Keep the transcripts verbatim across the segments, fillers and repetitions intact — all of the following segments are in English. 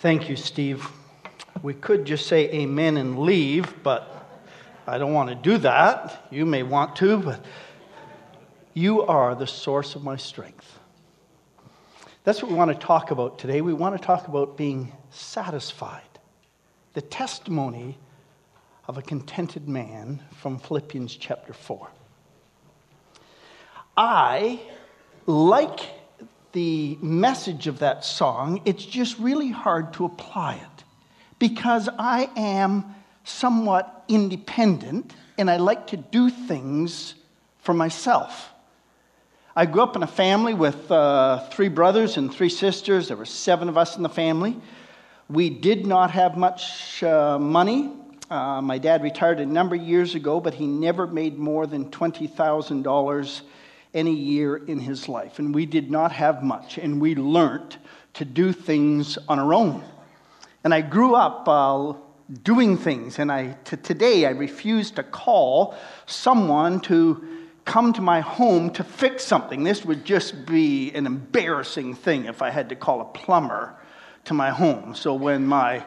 Thank you, Steve. We could just say amen and leave, but I don't want to do that. You may want to, but you are the source of my strength. That's what we want to talk about today. We want to talk about being satisfied. The testimony of a contented man from Philippians chapter four. I like the message of that song. It's just really hard to apply it because I am somewhat independent and I like to do things for myself. I grew up in a family with uh, three brothers and three sisters. There were seven of us in the family. We did not have much uh, money. Uh, my dad retired a number of years ago, but he never made more than twenty thousand dollars any year in his life. And we did not have much, and we learned to do things on our own. And I grew up uh, doing things, and I to today I refuse to call someone to come to my home to fix something. This would just be an embarrassing thing if I had to call a plumber to my home. So when my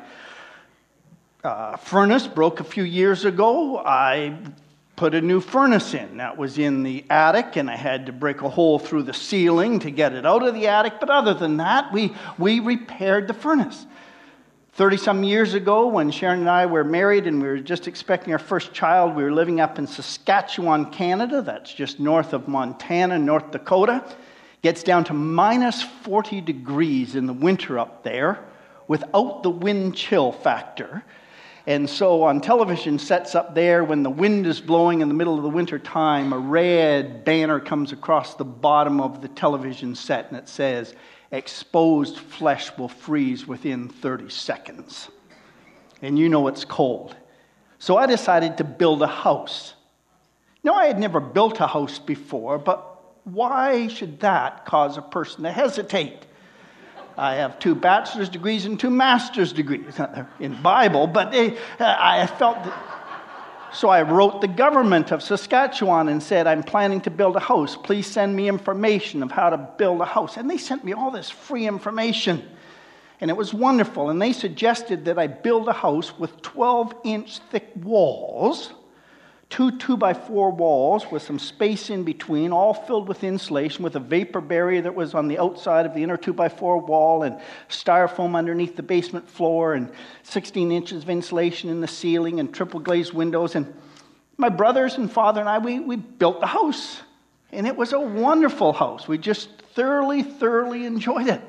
uh, furnace broke a few years ago, I put a new furnace in. That was in the attic, and I had to break a hole through the ceiling to get it out of the attic. But other than that, we, we repaired the furnace. thirty-some years ago, when Sharon and I were married and we were just expecting our first child, we were living up in Saskatchewan, Canada. That's just north of Montana, North Dakota. Gets down to minus forty degrees in the winter up there without the wind chill factor. And so on television sets up there, when the wind is blowing in the middle of the winter time, a red banner comes across the bottom of the television set and it says, "Exposed flesh will freeze within thirty seconds. And you know it's cold. So I decided to build a house. Now, I had never built a house before, but why should that cause a person to hesitate? I have two bachelor's degrees and two master's degrees in Bible, but they, I felt that. So I wrote the government of Saskatchewan and said, "I'm planning to build a house. Please send me information of how to build a house." And they sent me all this free information. And it was wonderful. And they suggested that I build a house with twelve-inch thick walls, two two-by-four walls with some space in between, all filled with insulation, with a vapor barrier that was on the outside of the inner two-by-four wall, and styrofoam underneath the basement floor, and sixteen inches of insulation in the ceiling, and triple glazed windows. And my brothers and father and I, we, we built the house. And it was a wonderful house. We just thoroughly, thoroughly enjoyed it.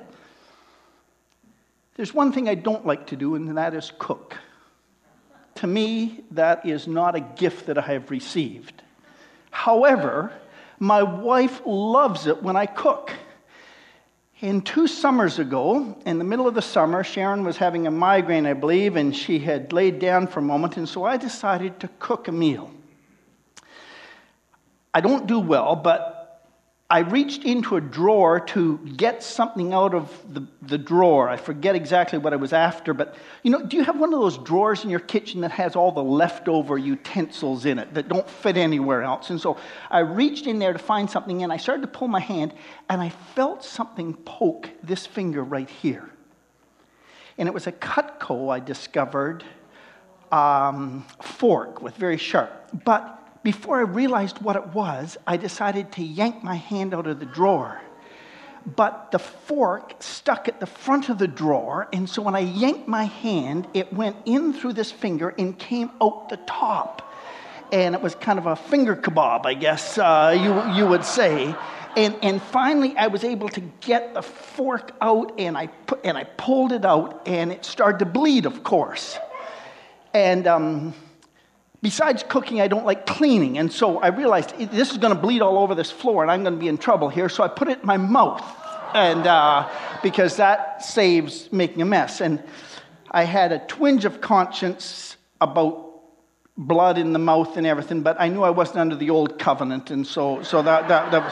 There's one thing I don't like to do, and that is cook. To me, that is not a gift that I have received. However, my wife loves it when I cook. And two summers ago, in the middle of the summer, Sharon was having a migraine, I believe, and she had laid down for a moment, and so I decided to cook a meal. I don't do well, but I reached into a drawer to get something out of the, the drawer. I forget exactly what I was after, but, you know, do you have one of those drawers in your kitchen that has all the leftover utensils in it that don't fit anywhere else? And so I reached in there to find something, and I started to pull my hand, and I felt something poke this finger right here. And it was a Cutco, I discovered, um, fork with very sharp. But before I realized what it was, I decided to yank my hand out of the drawer. But the fork stuck at the front of the drawer, and so when I yanked my hand, it went in through this finger and came out the top. And it was kind of a finger kebab, I guess uh, you, you would say. And, and finally, I was able to get the fork out, and I, put, and I pulled it out, and it started to bleed, of course. And Um, Besides cooking, I don't like cleaning, and so I realized this is going to bleed all over this floor, and I'm going to be in trouble here, so I put it in my mouth, and uh, because that saves making a mess. And I had a twinge of conscience about blood in the mouth and everything, but I knew I wasn't under the old covenant, and so so that that, that was.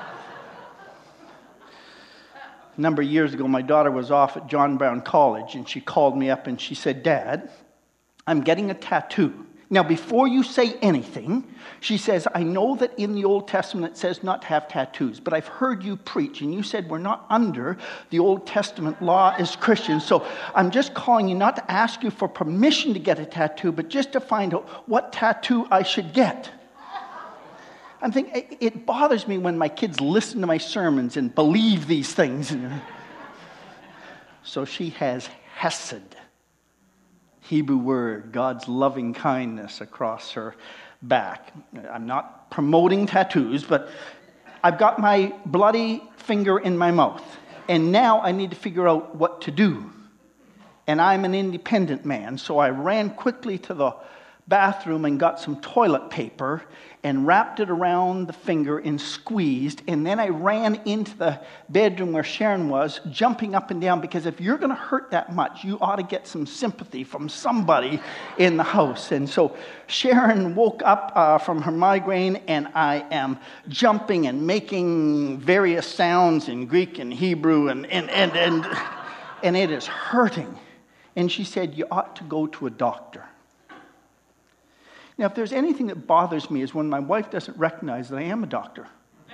A number of years ago, my daughter was off at John Brown College, and she called me up and she said, "Dad, I'm getting a tattoo. Now, before you say anything, she says, I know that in the Old Testament it says not to have tattoos, but I've heard you preach, and you said we're not under the Old Testament law as Christians, so I'm just calling you not to ask you for permission to get a tattoo, but just to find out what tattoo I should get. I'm thinking, it bothers me when my kids listen to my sermons and believe these things. So she has hesed, Hebrew word, God's loving kindness, across her back. I'm not promoting tattoos, but I've got my bloody finger in my mouth, and now I need to figure out what to do. And I'm an independent man, so I ran quickly to the bathroom and got some toilet paper and wrapped it around the finger and squeezed, and then I ran into the bedroom where Sharon was, jumping up and down, because if you're going to hurt that much, you ought to get some sympathy from somebody in the house. And so Sharon woke up uh, from her migraine, and I am jumping and making various sounds in Greek and Hebrew, and and and and, and it is hurting. And she said, you ought to go to a doctor. Now, if there's anything that bothers me is when my wife doesn't recognize that I am a doctor.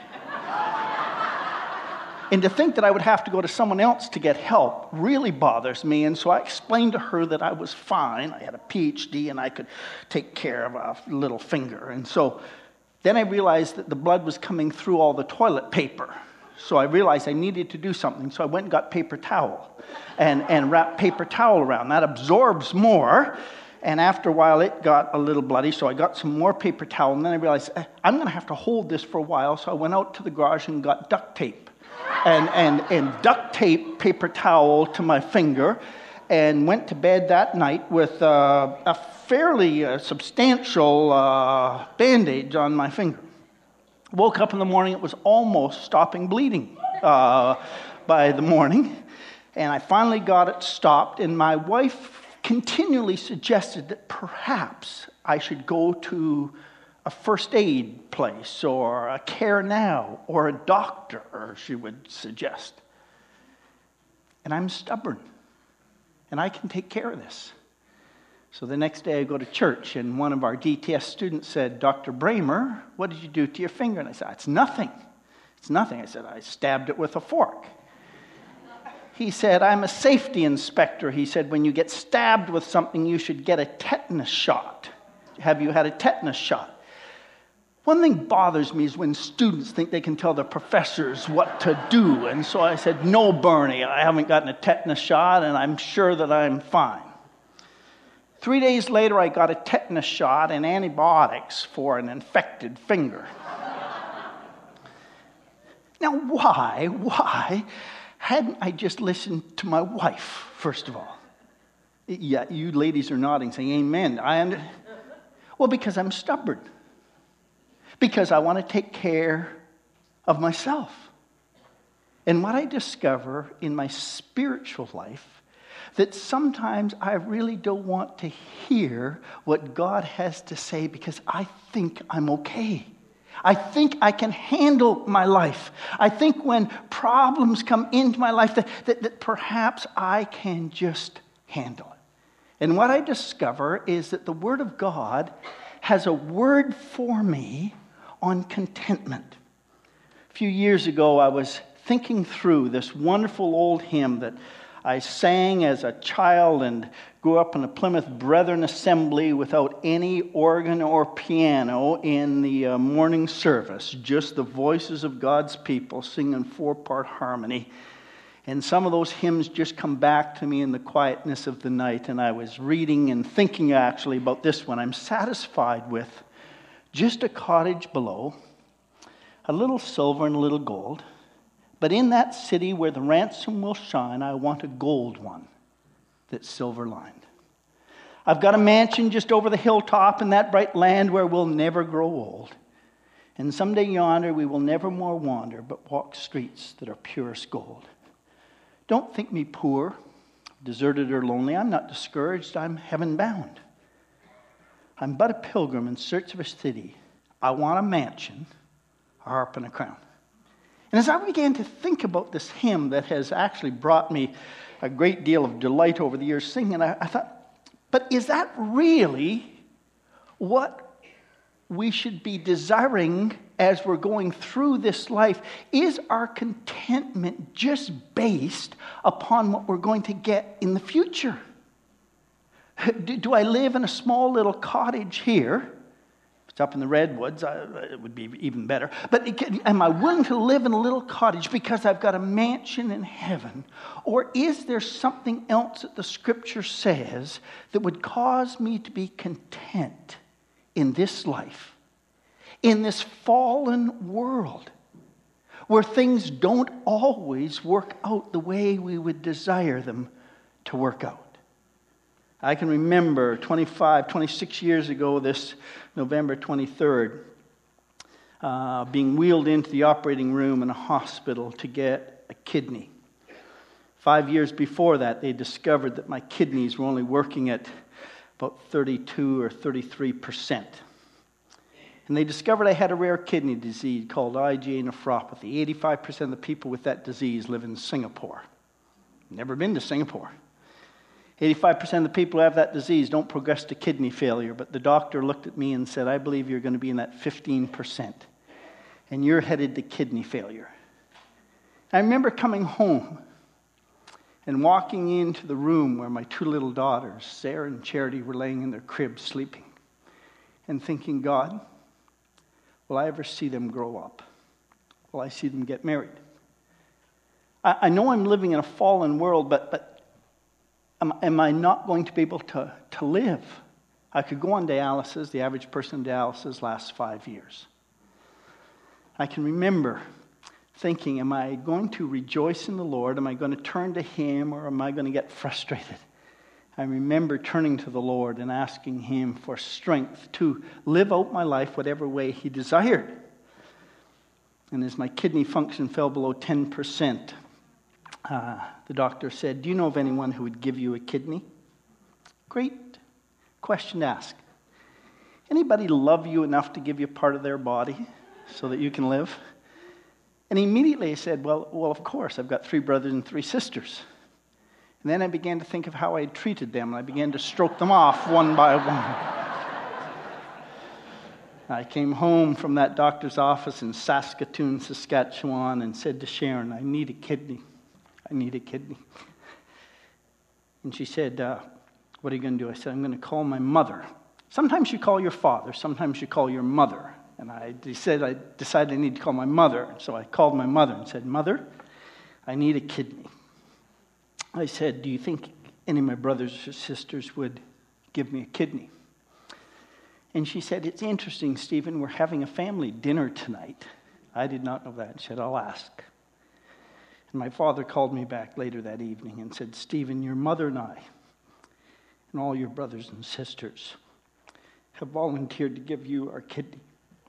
And to think that I would have to go to someone else to get help really bothers me. And so I explained to her that I was fine. I had a P H D and I could take care of a little finger. And so then I realized that the blood was coming through all the toilet paper. So I realized I needed to do something. So I went and got paper towel and, and wrapped paper towel around. That absorbs more. And after a while, it got a little bloody, so I got some more paper towel, and then I realized, I'm going to have to hold this for a while, so I went out to the garage and got duct tape, and, and, and duct tape paper towel to my finger, and went to bed that night with uh, a fairly uh, substantial uh, bandage on my finger. Woke up in the morning, it was almost stopping bleeding uh, by the morning, and I finally got it stopped, and my wife continually suggested that perhaps I should go to a first aid place or a Care Now or a doctor, she would suggest. And I'm stubborn, and I can take care of this. So the next day I go to church, and one of our D T S students said, Doctor Bramer, what did you do to your finger? And I said, it's nothing. It's nothing. I said, I stabbed it with a fork. He said, I'm a safety inspector. He said, when you get stabbed with something, you should get a tetanus shot. Have you had a tetanus shot? One thing bothers me is when students think they can tell their professors what to do. And so I said, no, Bernie, I haven't gotten a tetanus shot, and I'm sure that I'm fine. Three days later, I got a tetanus shot and antibiotics for an infected finger. Now, why, why hadn't I just listened to my wife, first of all? Yeah, you ladies are nodding, saying amen. I under- well, because I'm stubborn. Because I want to take care of myself. And what I discover in my spiritual life, that sometimes I really don't want to hear what God has to say because I think I'm okay. I think I can handle my life. I think when problems come into my life that, that, that perhaps I can just handle it. And what I discover is that the Word of God has a word for me on contentment. A few years ago, I was thinking through this wonderful old hymn that I sang as a child and grew up in a Plymouth Brethren assembly without any organ or piano in the uh, morning service, just the voices of God's people singing four-part harmony. And some of those hymns just come back to me in the quietness of the night, and I was reading and thinking actually about this one. I'm satisfied with just a cottage below, a little silver and a little gold. But in that city where the ransom will shine, I want a gold one that's silver-lined. I've got a mansion just over the hilltop in that bright land where we'll never grow old. And someday yonder we will never more wander, but walk streets that are purest gold. Don't think me poor, deserted or lonely. I'm not discouraged. I'm heaven-bound. I'm but a pilgrim in search of a city. I want a mansion, a harp, and a crown. And as I began to think about this hymn that has actually brought me a great deal of delight over the years singing, I, I thought, but is that really what we should be desiring as we're going through this life is our contentment just based upon what we're going to get in the future. Do, do I live in a small little cottage here? If it's up in the redwoods, I, it would be even better. But am I willing to live in a little cottage because I've got a mansion in heaven? Or is there something else that the Scripture says that would cause me to be content in this life, in this fallen world, where things don't always work out the way we would desire them to work out? I can remember twenty-five, twenty-six years ago, this November twenty-third, uh, being wheeled into the operating room in a hospital to get a kidney. Five years before that, they discovered that my kidneys were only working at about thirty-two or thirty-three percent. And they discovered I had a rare kidney disease called I G A nephropathy. eighty-five percent of the people with that disease live in Singapore. Never been to Singapore. eighty-five percent of the people who have that disease don't progress to kidney failure, but the doctor looked at me and said, I believe you're going to be in that fifteen percent, and you're headed to kidney failure. I remember coming home and walking into the room where my two little daughters, Sarah and Charity, were laying in their cribs sleeping, and thinking, God, will I ever see them grow up? Will I see them get married? I, I know I'm living in a fallen world, but, but am, am I not going to be able to, to live? I could go on dialysis. The average person on dialysis lasts five years. I can remember thinking, am I going to rejoice in the Lord? Am I going to turn to Him, or am I going to get frustrated? I remember turning to the Lord and asking Him for strength to live out my life whatever way He desired. And as my kidney function fell below ten percent, uh, the doctor said, do you know of anyone who would give you a kidney? Great question to ask. Anybody love you enough to give you part of their body so that you can live? And immediately I said, well, well, of course, I've got three brothers and three sisters. And then I began to think of how I had treated them, and I began to stroke them off one by one. I came home from that doctor's office in Saskatoon, Saskatchewan, and said to Sharon, I need a kidney. I need a kidney. And she said, uh, what are you going to do? I said, I'm going to call my mother. Sometimes you call your father, sometimes you call your mother. And I said, I decided I need to call my mother. So I called my mother and said, Mother, I need a kidney. I said, do you think any of my brothers or sisters would give me a kidney? And she said, it's interesting, Stephen, we're having a family dinner tonight. I did not know that. She said, I'll ask. And my father called me back later that evening and said, Stephen, your mother and I, and all your brothers and sisters, have volunteered to give you our kidney.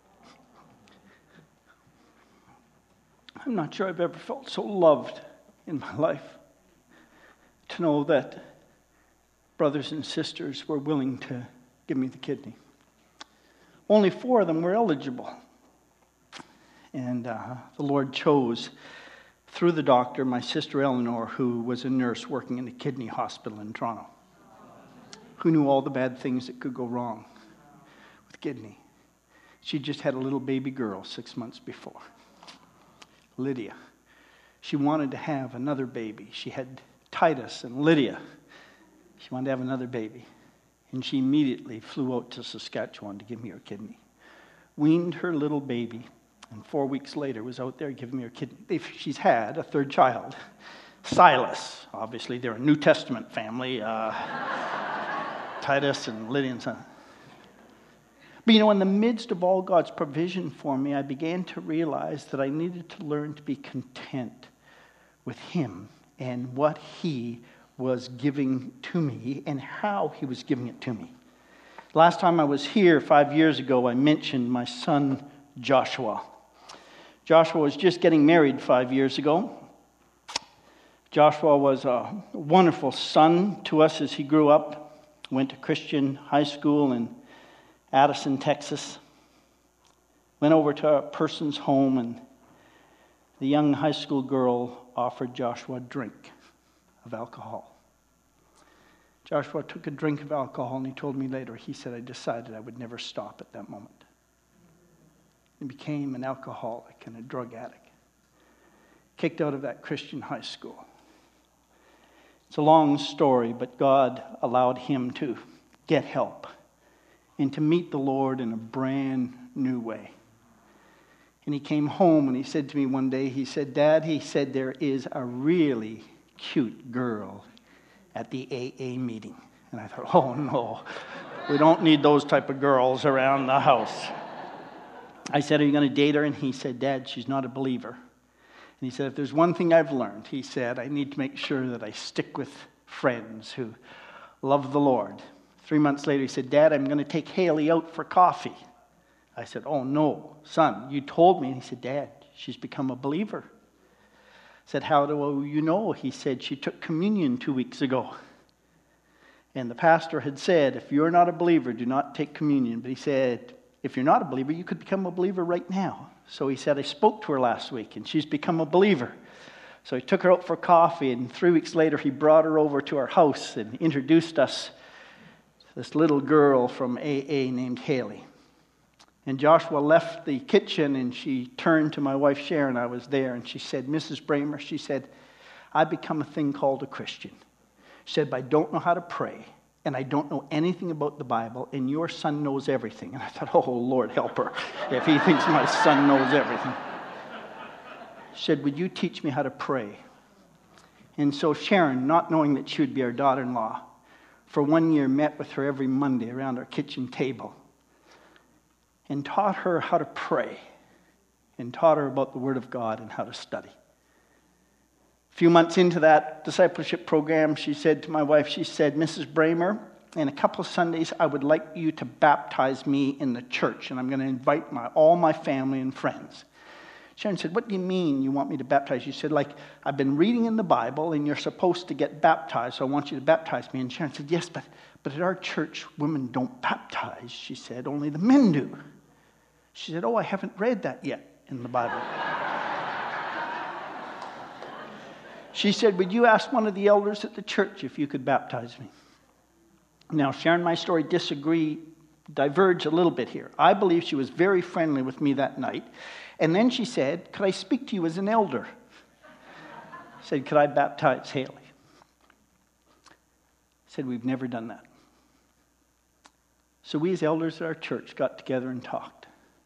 I'm not sure I've ever felt so loved in my life, to know that brothers and sisters were willing to give me the kidney. Only four of them were eligible. And uh, the Lord chose, through the doctor, my sister Eleanor, who was a nurse working in a kidney hospital in Toronto, who knew all the bad things that could go wrong with kidney. She just had a little baby girl six months before, Lydia. She wanted to have another baby. She had Titus and Lydia. She wanted to have another baby. And she immediately flew out to Saskatchewan to give me her kidney. Weaned her little baby, and four weeks later was out there giving me her kidney. She's had a third child, Silas. Obviously, they're a New Testament family. Uh, Titus and Lydia and son. But you know, in the midst of all God's provision for me, I began to realize that I needed to learn to be content with Him and what He was giving to me and how He was giving it to me. Last time I was here five years ago, I mentioned my son Joshua. Joshua was just getting married five years ago. Joshua was a wonderful son to us as he grew up. Went to Christian high school in Addison, Texas. Went over to a person's home, and the young high school girl offered Joshua a drink of alcohol. Joshua took a drink of alcohol, and he told me later, he said, I decided I would never stop at that moment. He became an alcoholic and a drug addict. Kicked out of that Christian high school. It's a long story, but God allowed him to get help and to meet the Lord in a brand new way. And he came home and he said to me one day, he said, Dad, he said, there is a really cute girl at the A A meeting. And I thought, oh no, we don't need those type of girls around the house. I said, are you going to date her? And he said, Dad, she's not a believer. And he said, if there's one thing I've learned, he said, I need to make sure that I stick with friends who love the Lord. Three months later, he said, Dad, I'm going to take Haley out for coffee. I said, oh no, son, you told me. And he said, Dad, she's become a believer. I said, how do you know? He said, she took communion two weeks ago. And the pastor had said, if you're not a believer, do not take communion. But he said, if you're not a believer, you could become a believer right now. So he said, I spoke to her last week, and she's become a believer. So he took her out for coffee, and three weeks later, he brought her over to our house and introduced us to this little girl from A A named Haley. And Joshua left the kitchen, and she turned to my wife, Sharon. I was there, and she said, Missus Bramer, she said, I've become a thing called a Christian. She said, but I don't know how to pray, and I don't know anything about the Bible, and your son knows everything. And I thought, oh, Lord, help her if he thinks my son knows everything. She said, would you teach me how to pray? And so Sharon, not knowing that she would be our daughter-in-law, for one year met with her every Monday around our kitchen table and taught her how to pray and taught her about the Word of God and how to study. A few months into that discipleship program, she said to my wife, she said, Missus Bramer, in a couple of Sundays, I would like you to baptize me in the church, and I'm going to invite my, all my family and friends. Sharon said, what do you mean you want me to baptize you? She said, like, I've been reading in the Bible, and you're supposed to get baptized, so I want you to baptize me. And Sharon said, yes, but, but at our church, women don't baptize. She said, only the men do. She said, oh, I haven't read that yet in the Bible. She said, would you ask one of the elders at the church if you could baptize me? Now, Sharon and my story disagree, diverge a little bit here. I believe she was very friendly with me that night. And then she said, could I speak to you as an elder? I said, could I baptize Haley? I said, we've never done that. So we as elders at our church got together and talked.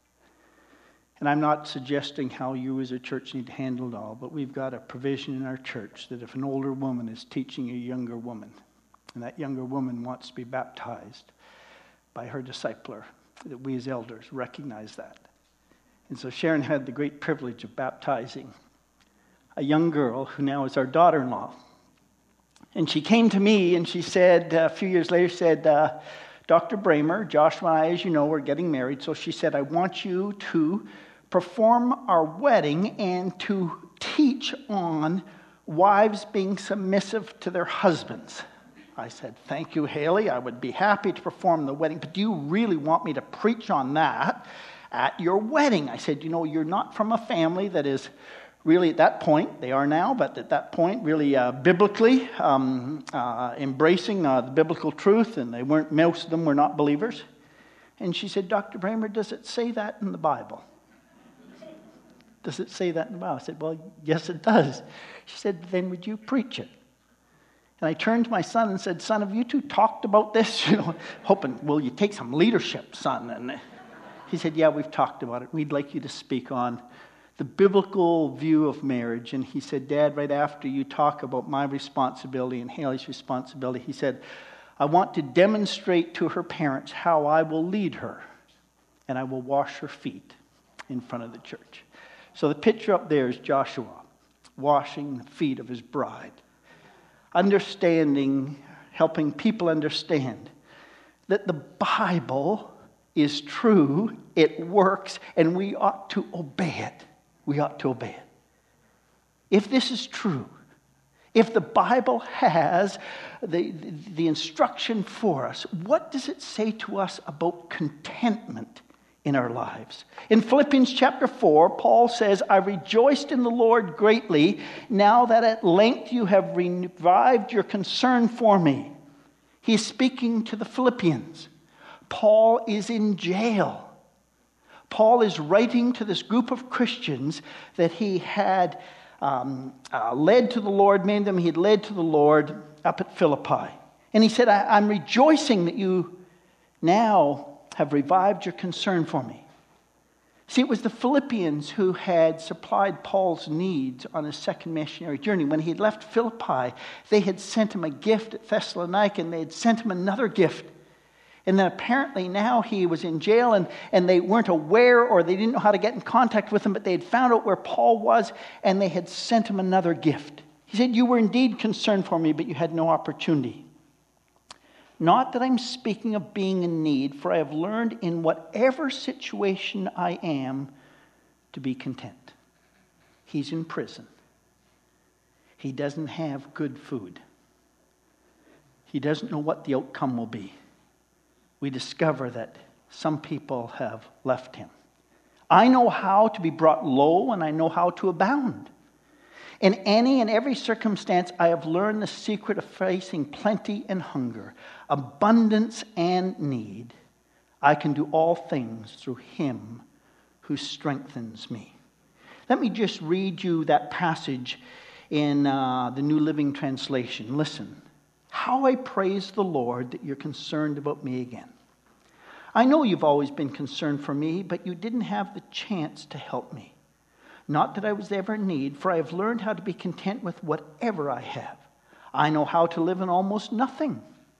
And I'm not suggesting how you as a church need to handle it all, but we've got a provision in our church that if an older woman is teaching a younger woman, and that younger woman wants to be baptized by her discipler, that we as elders recognize that. And so Sharon had the great privilege of baptizing a young girl who now is our daughter-in-law. And she came to me and she said, uh, a few years later, she said, uh, Doctor Bramer, Joshua and I, as you know, we're getting married. So she said, I want you to perform our wedding and to teach on wives being submissive to their husbands. I said, thank you, Haley. I would be happy to perform the wedding, but do you really want me to preach on that at your wedding? I said, you know, you're not from a family that is really at that point, they are now, but at that point, really uh, biblically um, uh, embracing uh, the biblical truth, and they weren't, most of them were not believers. And she said, Doctor Bramer, does it say that in the Bible? Does it say that in the Bible? I said, well, yes, it does. She said, then would you preach it? And I turned to my son and said, son, have you two talked about this? You know, hoping, will you take some leadership, son? And he said, yeah, we've talked about it. We'd like you to speak on the biblical view of marriage. And he said, Dad, right after you talk about my responsibility and Haley's responsibility, he said, I want to demonstrate to her parents how I will lead her, and I will wash her feet in front of the church. So the picture up there is Joshua washing the feet of his bride, understanding, helping people understand that the Bible is true, it works, and we ought to obey it. We ought to obey it. If this is true, if the Bible has the, the, the instruction for us, what does it say to us about contentment in our lives? In Philippians chapter four, Paul says, I rejoiced in the Lord greatly, now that at length you have revived your concern for me. He's speaking to the Philippians. Paul is in jail. Paul is writing to this group of Christians that he had um, uh, led to the Lord, many of them he had led to the Lord up at Philippi. And he said, I, I'm rejoicing that you now have revived your concern for me. See, it was the Philippians who had supplied Paul's needs on his second missionary journey. When he had left Philippi, they had sent him a gift at Thessalonica, and they had sent him another gift. And then apparently now he was in jail, and, and they weren't aware, or they didn't know how to get in contact with him, but they had found out where Paul was, and they had sent him another gift. He said, you were indeed concerned for me, but you had no opportunity. Not that I'm speaking of being in need, for I have learned in whatever situation I am to be content. He's in prison. He doesn't have good food. He doesn't know what the outcome will be. We discover that some people have left him. I know how to be brought low, and I know how to abound. In any and every circumstance, I have learned the secret of facing plenty and hunger, abundance and need. I can do all things through him who strengthens me. Let me just read you that passage in uh, the New Living Translation. Listen. How I praise the Lord that you're concerned about me again. I know you've always been concerned for me, but you didn't have the chance to help me. Not that I was ever in need, for I have learned how to be content with whatever I have. I know how to live in almost nothing,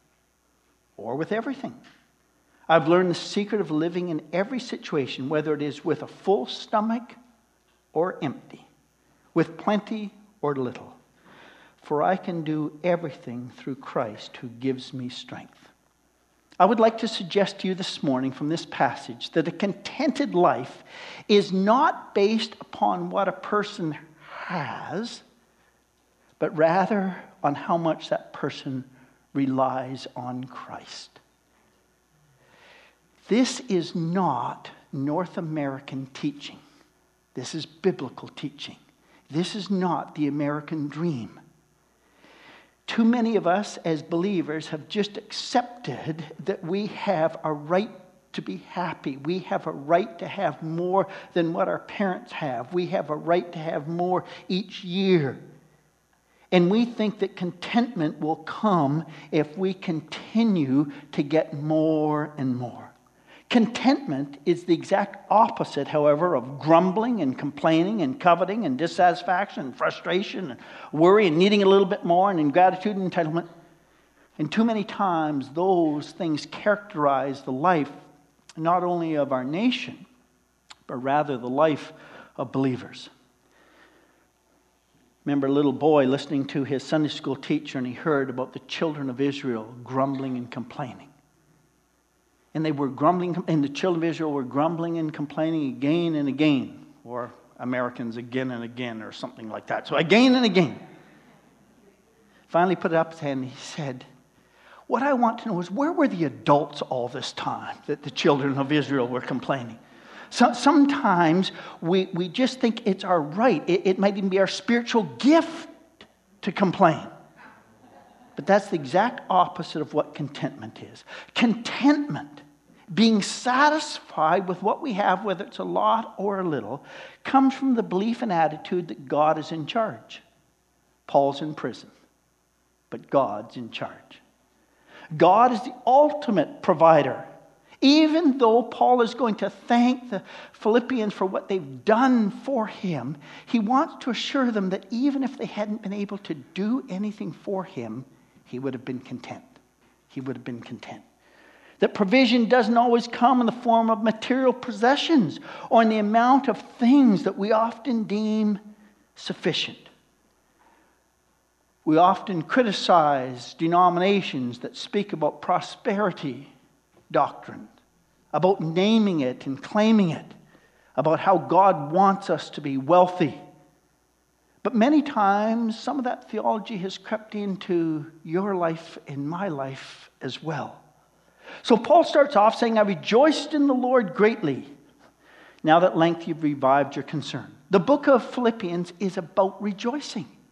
or with everything. I've learned the secret of living in every situation, whether it is with a full stomach or empty, with plenty or little. For I can do everything through Christ who gives me strength. I would like to suggest to you this morning from this passage that a contented life is not based upon what a person has, but rather on how much that person relies on Christ. This is not North American teaching. This is biblical teaching. This is not the American dream. Too many of us as believers have just accepted that we have a right to be happy. We have a right to have more than what our parents have. We have a right to have more each year. And we think that contentment will come if we continue to get more and more. Contentment is the exact opposite, however, of grumbling and complaining and coveting and dissatisfaction and frustration and worry and needing a little bit more and ingratitude and entitlement. And too many times those things characterize the life not only of our nation, but rather the life of believers. Remember a little boy listening to his Sunday school teacher, and he heard about the children of Israel grumbling and complaining. And they were grumbling, and the children of Israel were grumbling and complaining again and again. Or Americans again and again, or something like that. So again and again. Finally put it up his hand, and he said, what I want to know is, where were the adults all this time that the children of Israel were complaining? So, sometimes we, we just think it's our right. It, it might even be our spiritual gift to complain. But that's the exact opposite of what contentment is. Contentment, being satisfied with what we have, whether it's a lot or a little, comes from the belief and attitude that God is in charge. Paul's in prison, but God's in charge. God is the ultimate provider. Even though Paul is going to thank the Philippians for what they've done for him, he wants to assure them that even if they hadn't been able to do anything for him, he would have been content. He would have been content. That provision doesn't always come in the form of material possessions or in the amount of things that we often deem sufficient. We often criticize denominations that speak about prosperity doctrine, about naming it and claiming it, about how God wants us to be wealthy. But many times, some of that theology has crept into your life and my life as well. So Paul starts off saying, I rejoiced in the Lord greatly, now that at length you've revived your concern. The book of Philippians is about rejoicing.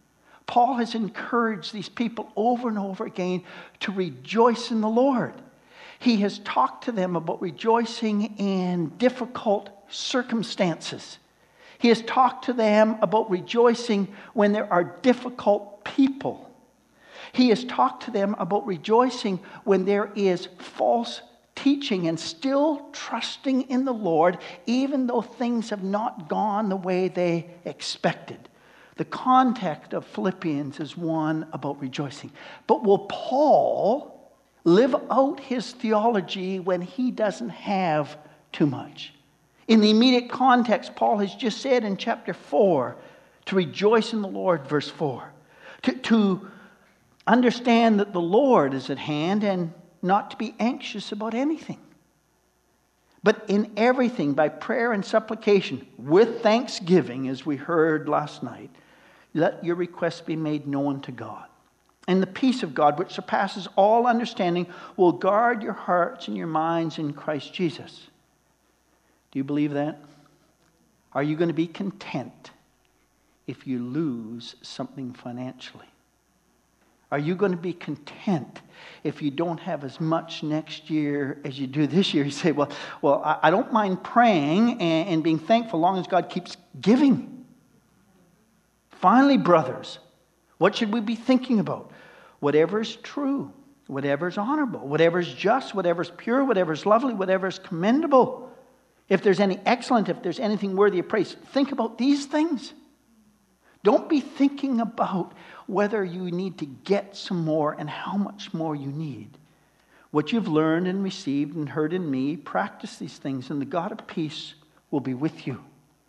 Paul has encouraged these people over and over again to rejoice in the Lord. He has talked to them about rejoicing in difficult circumstances. He has talked to them about rejoicing when there are difficult people. He has talked to them about rejoicing when there is false teaching and still trusting in the Lord, even though things have not gone the way they expected. The context of Philippians is one about rejoicing. But will Paul live out his theology when he doesn't have too much? In the immediate context, Paul has just said in chapter four, to rejoice in the Lord, verse four. To, to understand that the Lord is at hand and not to be anxious about anything. But in everything, by prayer and supplication, with thanksgiving, as we heard last night, let your requests be made known to God. And the peace of God, which surpasses all understanding, will guard your hearts and your minds in Christ Jesus. Do you believe that? Are you going to be content if you lose something financially? Are you going to be content if you don't have as much next year as you do this year? You say, well, well, I don't mind praying and, and being thankful as long as God keeps giving. Finally, brothers, what should we be thinking about? Whatever is true, whatever is honorable, whatever is just, whatever is pure, whatever is lovely, whatever is commendable. If there's any excellent, if there's anything worthy of praise, think about these things. Don't be thinking about whether you need to get some more and how much more you need. What you've learned and received and heard in me, practice these things, and the God of peace will be with you.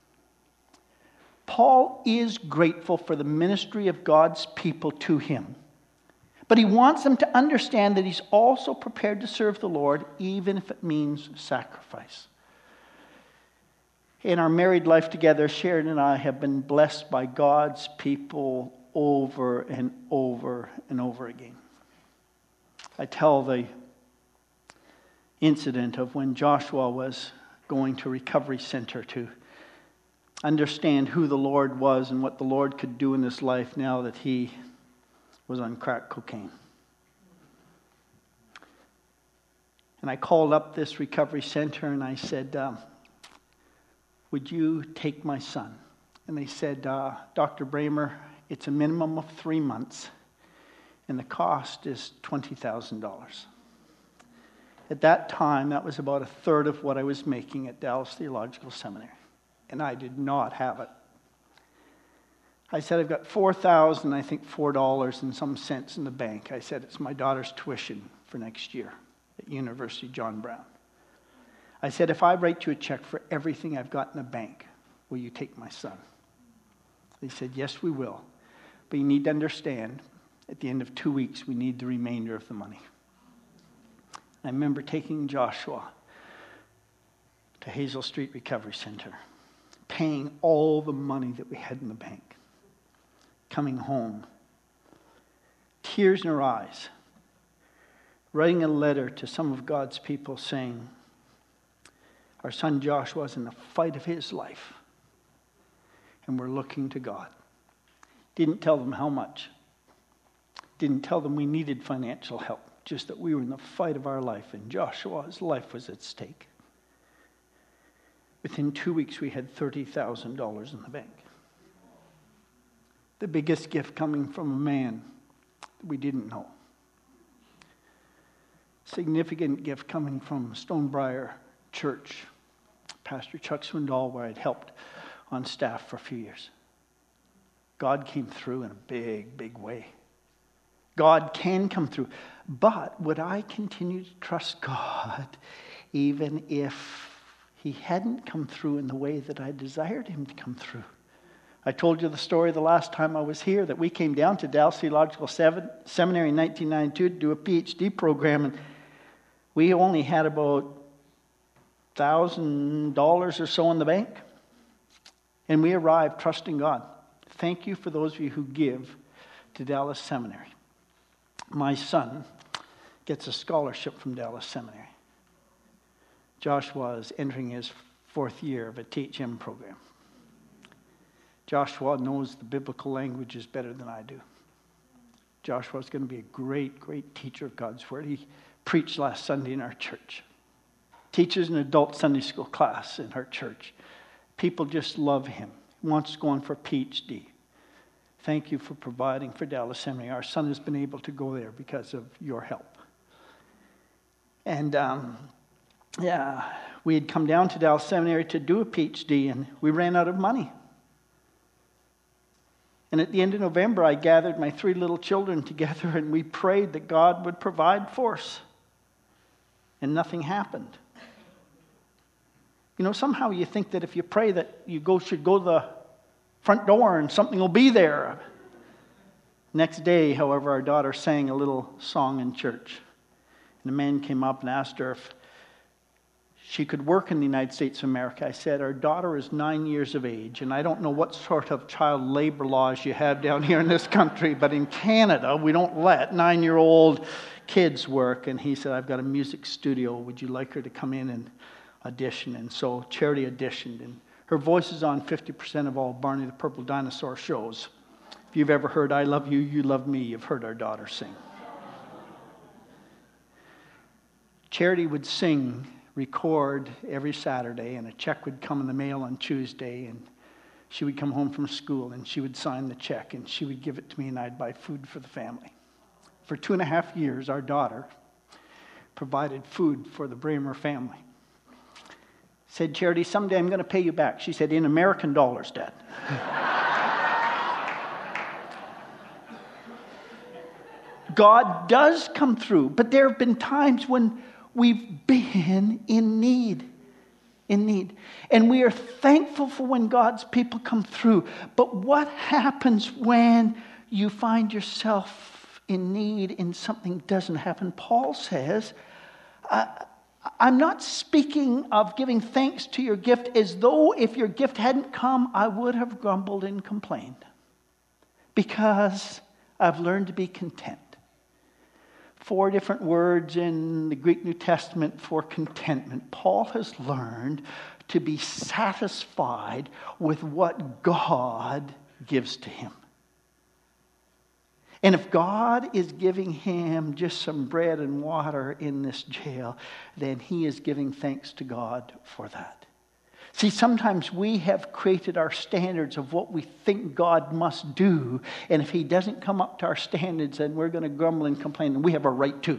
Paul is grateful for the ministry of God's people to him. But he wants them to understand that he's also prepared to serve the Lord, even if it means sacrifice. In our married life together, Sharon and I have been blessed by God's people over and over and over again. I tell the incident of when Joshua was going to Recovery Center to understand who the Lord was and what the Lord could do in his life now that he was on crack cocaine. And I called up this recovery center and I said, um, would you take my son? And they said, uh, Doctor Bramer, it's a minimum of three months and the cost is twenty thousand dollars. At that time, that was about a third of what I was making at Dallas Theological Seminary. And I did not have it. I said, I've got four thousand dollars, I think four dollars and some cents in the bank. I said, it's my daughter's tuition for next year at University John Brown. I said, if I write you a check for everything I've got in the bank, will you take my son? They said, yes, we will. But you need to understand, at the end of two weeks, we need the remainder of the money. I remember taking Joshua to Hazel Street Recovery Center, paying all the money that we had in the bank, coming home, tears in her eyes, writing a letter to some of God's people saying, our son Joshua's in the fight of his life, and we're looking to God. Didn't tell them how much. Didn't tell them we needed financial help, just that we were in the fight of our life, and Joshua's life was at stake. Within two weeks, we had thirty thousand dollars in the bank. The biggest gift coming from a man that we didn't know. Significant gift coming from Stonebriar Church, Pastor Chuck Swindoll, where I'd helped on staff for a few years. God came through in a big, big way. God can come through. But would I continue to trust God even if he hadn't come through in the way that I desired him to come through? I told you the story the last time I was here, that we came down to Dallas Theological Seminary in nineteen ninety-two to do a P H D program, and we only had about one thousand dollars or so in the bank. And we arrived trusting God. Thank you for those of you who give to Dallas Seminary. My son gets a scholarship from Dallas Seminary. Joshua is entering his fourth year of a T H M program. Joshua knows the biblical languages better than I do. Joshua's going to be a great, great teacher of God's Word. He preached last Sunday in our church. Teaches an adult Sunday school class in our church. People just love him. He wants to go on for a P H D. Thank you for providing for Dallas Seminary. Our son has been able to go there because of your help. And um, yeah, we had come down to Dallas Seminary to do a P H D, and we ran out of money. And at the end of November, I gathered my three little children together, and we prayed that God would provide for us. And nothing happened. You know, somehow you think that if you pray that you go should go to the front door and something will be there. Next day, however, our daughter sang a little song in church. And a man came up and asked her if she could work in the United States of America. I said, our daughter is nine years of age, and I don't know what sort of child labor laws you have down here in this country, but in Canada, we don't let nine-year-old kids work. And he said, I've got a music studio. Would you like her to come in and audition? And so Charity auditioned, and her voice is on fifty percent of all Barney the Purple Dinosaur shows. If you've ever heard I Love You, You Love Me, you've heard our daughter sing. Charity would sing, record every Saturday, and a check would come in the mail on Tuesday, and she would come home from school, and she would sign the check, and she would give it to me, and I'd buy food for the family. For two and a half years, our daughter provided food for the Bramer family. Said, Charity, someday I'm going to pay you back. She said, in American dollars, Dad. God does come through, but there have been times when we've been in need. In need. And we are thankful for when God's people come through. But what happens when you find yourself in need and something doesn't happen? Paul says, uh, I'm not speaking of giving thanks to your gift as though if your gift hadn't come, I would have grumbled and complained. Because I've learned to be content. Four different words in the Greek New Testament for contentment. Paul has learned to be satisfied with what God gives to him. And if God is giving him just some bread and water in this jail, then he is giving thanks to God for that. See, sometimes we have created our standards of what we think God must do, and if he doesn't come up to our standards, then we're going to grumble and complain, and we have a right to.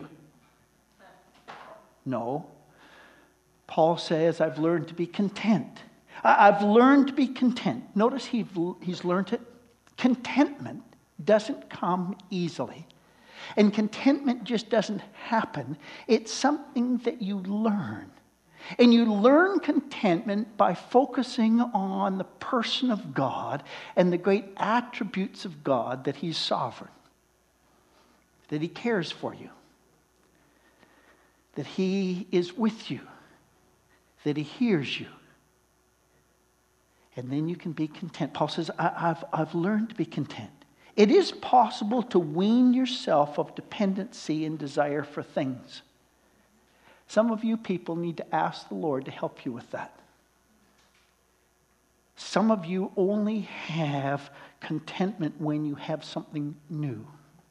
No. Paul says, I've learned to be content. I've learned to be content. Notice he, he's learned it. Contentment doesn't come easily. And contentment just doesn't happen. It's something that you learn. And you learn contentment by focusing on the person of God and the great attributes of God, that he's sovereign, that he cares for you, that he is with you, that he hears you. And then you can be content. Paul says, I, I've, I've learned to be content. It is possible to wean yourself of dependency and desire for things. Some of you people need to ask the Lord to help you with that. Some of you only have contentment when you have something new.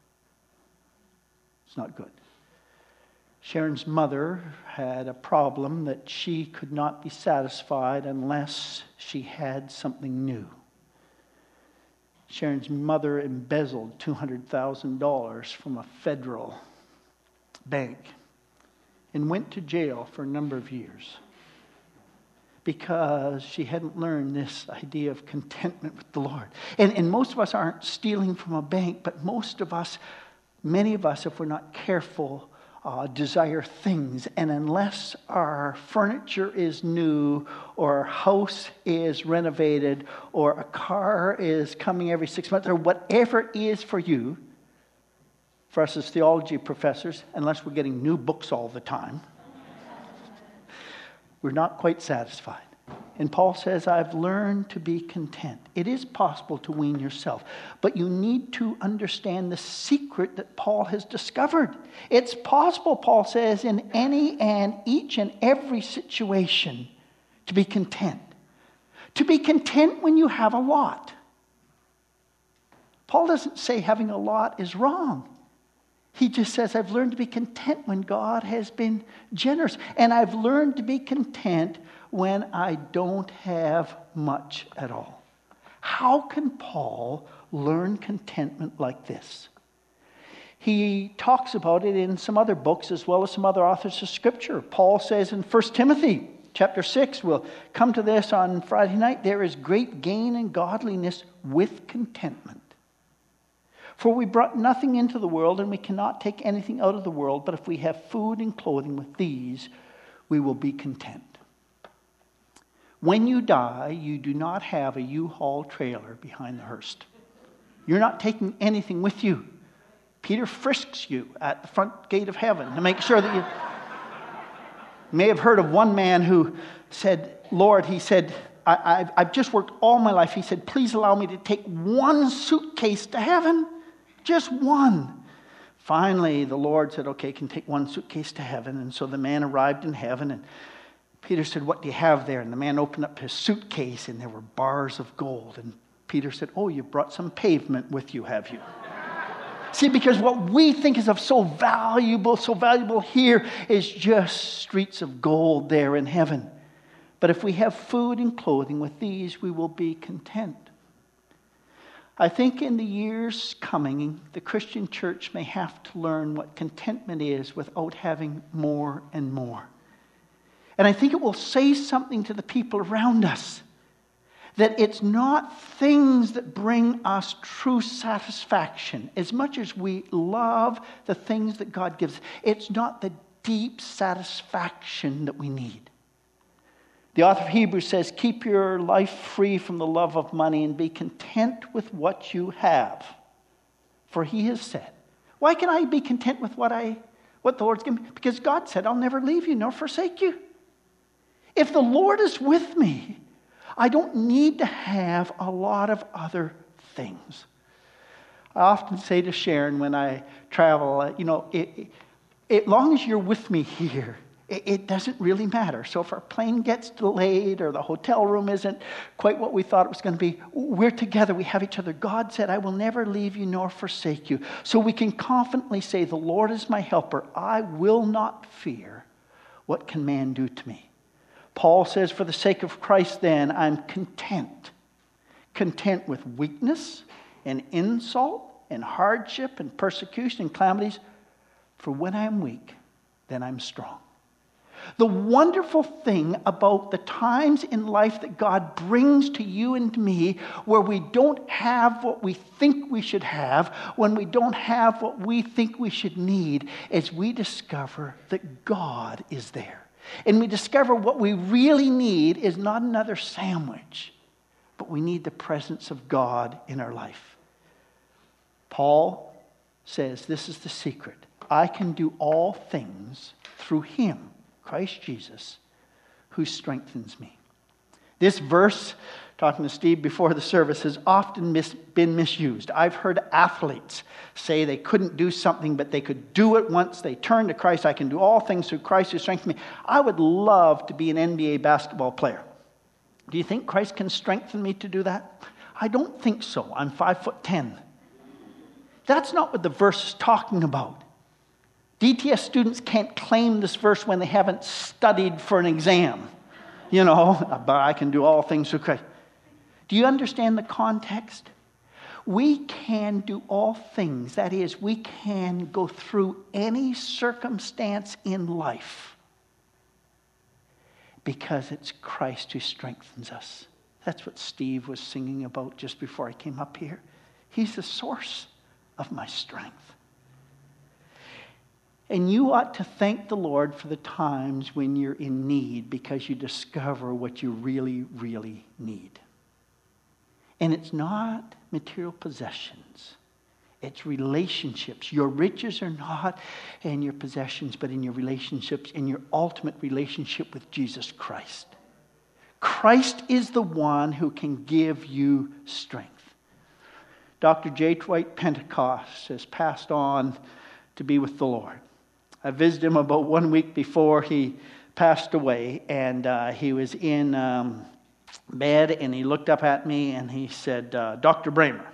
It's not good. Sharon's mother had a problem that she could not be satisfied unless she had something new. Sharon's mother embezzled two hundred thousand dollars from a federal bank and went to jail for a number of years because she hadn't learned this idea of contentment with the Lord. And, and most of us aren't stealing from a bank, but most of us, many of us, if we're not careful, uh, desire things. And unless our furniture is new, or our house is renovated, or a car is coming every six months, or whatever it is for you, for us as theology professors, unless we're getting new books all the time, we're not quite satisfied. And Paul says, I've learned to be content. It is possible to wean yourself, but you need to understand the secret that Paul has discovered. It's possible, Paul says, in any and each and every situation to be content. To be content when you have a lot. Paul doesn't say having a lot is wrong. He just says, I've learned to be content when God has been generous. And I've learned to be content when I don't have much at all. How can Paul learn contentment like this? He talks about it in some other books as well as some other authors of Scripture. Paul says in First Timothy chapter six, we'll come to this on Friday night, there is great gain in godliness with contentment. For we brought nothing into the world, and we cannot take anything out of the world, but if we have food and clothing with these, we will be content. When you die, you do not have a U-Haul trailer behind the hearse. You're not taking anything with you. Peter frisks you at the front gate of heaven to make sure that you... You may have heard of one man who said, Lord, he said, I, I've, I've just worked all my life. He said, please allow me to take one suitcase to heaven. Just one. Finally, the Lord said, okay, you can take one suitcase to heaven. And so the man arrived in heaven, and Peter said, what do you have there? And the man opened up his suitcase, and there were bars of gold. And Peter said, oh, you brought some pavement with you, have you? See, because what we think is of so valuable, so valuable here is just streets of gold there in heaven. But if we have food and clothing with these, we will be content. I think in the years coming, the Christian church may have to learn what contentment is without having more and more. And I think it will say something to the people around us. That it's not things that bring us true satisfaction. As much as we love the things that God gives, it's not the deep satisfaction that we need. The author of Hebrews says, keep your life free from the love of money and be content with what you have. For he has said, why can I be content with what I, what the Lord's given me? Because God said, I'll never leave you nor forsake you. If the Lord is with me, I don't need to have a lot of other things. I often say to Sharon when I travel, you know, it, it, as long as you're with me here, it, it doesn't really matter. So if our plane gets delayed or the hotel room isn't quite what we thought it was going to be, we're together. We have each other. God said, I will never leave you nor forsake you. So we can confidently say, the Lord is my helper. I will not fear. What can man do to me? Paul says, for the sake of Christ, then, I'm content. Content with weakness and insult and hardship and persecution and calamities. For when I'm weak, then I'm strong. The wonderful thing about the times in life that God brings to you and to me where we don't have what we think we should have, when we don't have what we think we should need, is we discover that God is there. And we discover what we really need is not another sandwich, but we need the presence of God in our life. Paul says this is the secret. I can do all things through him, Christ Jesus, who strengthens me. This verse, talking to Steve before the service, has often mis- been misused. I've heard athletes say they couldn't do something, but they could do it once they turned to Christ. I can do all things through Christ who strengthens me. I would love to be an N B A basketball player. Do you think Christ can strengthen me to do that? I don't think so. I'm five foot ten. That's not what the verse is talking about. D T S students can't claim this verse when they haven't studied for an exam. You know, but I can do all things through Christ. Do you understand the context? We can do all things. That is, we can go through any circumstance in life because it's Christ who strengthens us. That's what Steve was singing about just before I came up here. He's the source of my strength. And you ought to thank the Lord for the times when you're in need because you discover what you really, really need. And it's not material possessions. It's relationships. Your riches are not in your possessions, but in your relationships, in your ultimate relationship with Jesus Christ. Christ is the one who can give you strength. Doctor J. Dwight Pentecost has passed on to be with the Lord. I visited him about one week before he passed away, and uh, he was in um, bed, and he looked up at me, and he said, uh, Doctor Bramer,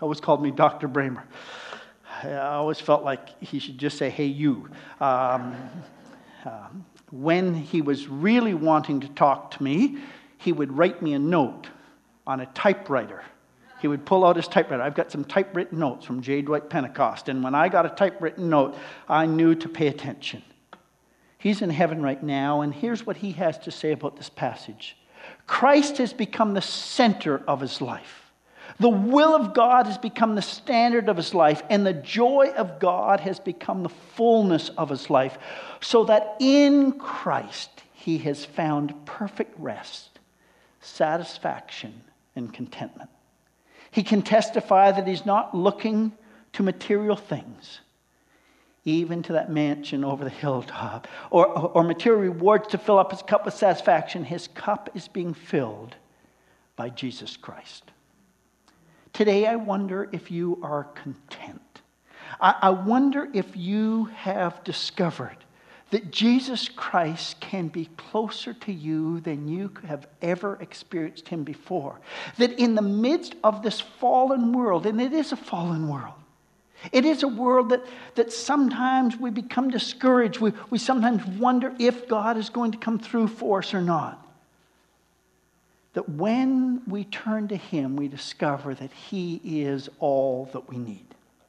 always called me Doctor Bramer. I always felt like he should just say, hey, you. Um, uh, when he was really wanting to talk to me, he would write me a note on a typewriter. He would pull out his typewriter. I've got some typewritten notes from J. Dwight Pentecost. And when I got a typewritten note, I knew to pay attention. He's in heaven right now, and here's what he has to say about this passage. Christ has become the center of his life. The will of God has become the standard of his life, and the joy of God has become the fullness of his life, so that in Christ he has found perfect rest, satisfaction, and contentment. He can testify that he's not looking to material things, even to that mansion over the hilltop, or, or material rewards to fill up his cup with satisfaction. His cup is being filled by Jesus Christ. Today, I wonder if you are content. I, I wonder if you have discovered that Jesus Christ can be closer to you than you have ever experienced him before. That in the midst of this fallen world, and it is a fallen world, it is a world that, that sometimes we become discouraged. We, we sometimes wonder if God is going to come through for us or not. That when we turn to him, we discover that he is all that we need.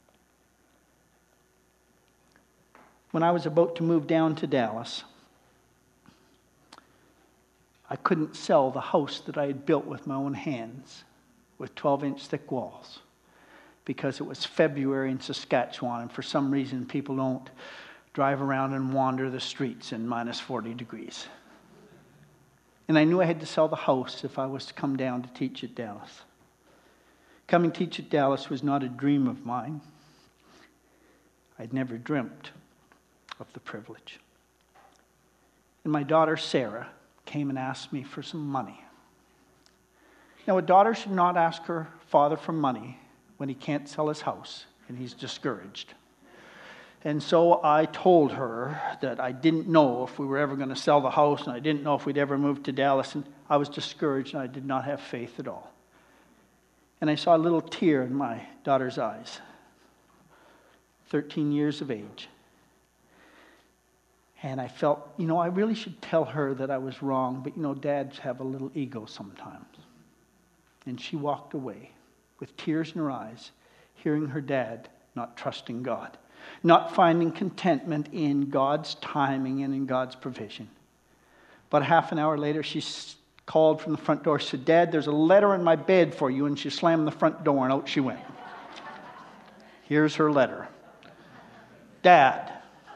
When I was about to move down to Dallas, I couldn't sell the house that I had built with my own hands with twelve-inch thick walls because it was February in Saskatchewan, and for some reason people don't drive around and wander the streets in minus forty degrees. And I knew I had to sell the house if I was to come down to teach at Dallas. Coming to teach at Dallas was not a dream of mine. I'd never dreamt of the privilege. And my daughter Sarah came and asked me for some money. Now, a daughter should not ask her father for money when he can't sell his house and he's discouraged. And so I told her that I didn't know if we were ever going to sell the house, and I didn't know if we'd ever move to Dallas, and I was discouraged and I did not have faith at all. And I saw a little tear in my daughter's eyes, thirteen years of age. And I felt, you know, I really should tell her that I was wrong, but, you know, dads have a little ego sometimes. And she walked away with tears in her eyes, hearing her dad not trusting God, not finding contentment in God's timing and in God's provision. But half an hour later, she called from the front door. She said, Dad, there's a letter in my bed for you. And she slammed the front door, and out she went. Here's her letter. Dad,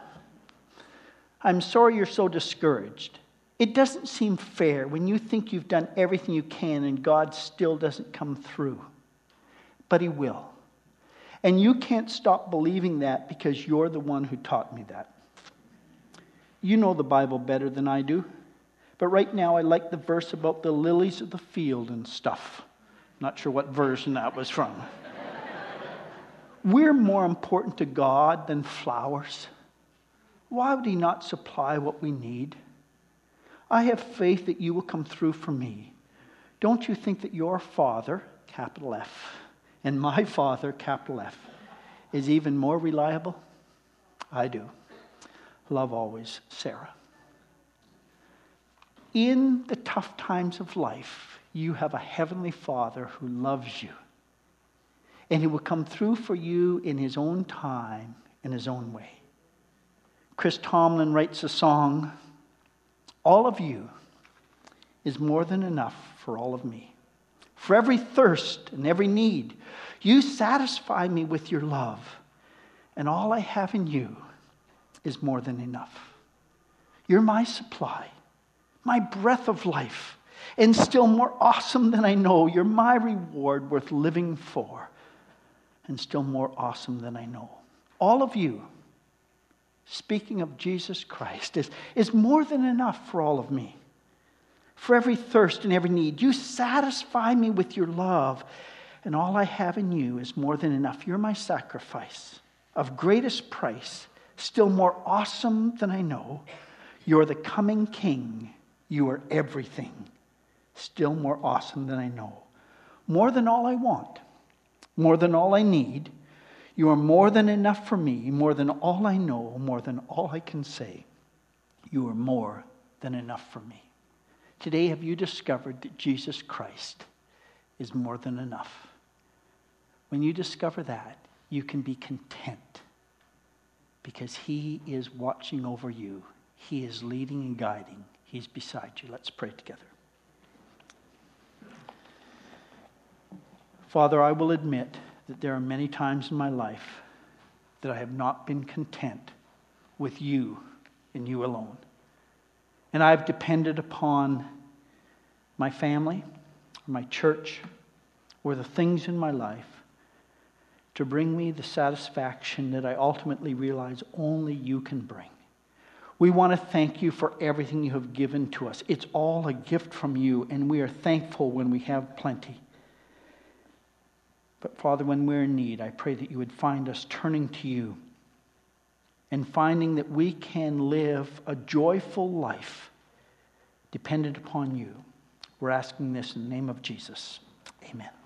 I'm sorry you're so discouraged. It doesn't seem fair when you think you've done everything you can and God still doesn't come through. But he will. And you can't stop believing that because you're the one who taught me that. You know the Bible better than I do. But right now I like the verse about the lilies of the field and stuff. Not sure what version that was from. We're more important to God than flowers. Why would he not supply what we need? I have faith that you will come through for me. Don't you think that your Father, capital F, and my Father, capital F, is even more reliable? I do. Love always, Sarah. In the tough times of life, you have a heavenly Father who loves you. And he will come through for you in his own time, in his own way. Chris Tomlin writes a song, all of you is more than enough for all of me. For every thirst and every need, you satisfy me with your love. And all I have in you is more than enough. You're my supply, my breath of life, and still more awesome than I know. You're my reward worth living for, and still more awesome than I know. All of you, speaking of Jesus Christ, is, is more than enough for all of me. For every thirst and every need, you satisfy me with your love, and all I have in you is more than enough. You're my sacrifice of greatest price, still more awesome than I know. You're the coming King. You are everything, still more awesome than I know. More than all I want, more than all I need. You are more than enough for me, more than all I know, more than all I can say. You are more than enough for me. Today, have you discovered that Jesus Christ is more than enough? When you discover that, you can be content because He is watching over you. He is leading and guiding. He's beside you. Let's pray together. Father, I will admit that there are many times in my life that I have not been content with you and you alone. And I've depended upon my family, my church, or the things in my life to bring me the satisfaction that I ultimately realize only you can bring. We want to thank you for everything you have given to us. It's all a gift from you, and we are thankful when we have plenty. But Father, when we're in need, I pray that you would find us turning to you and finding that we can live a joyful life dependent upon you. We're asking this in the name of Jesus. Amen.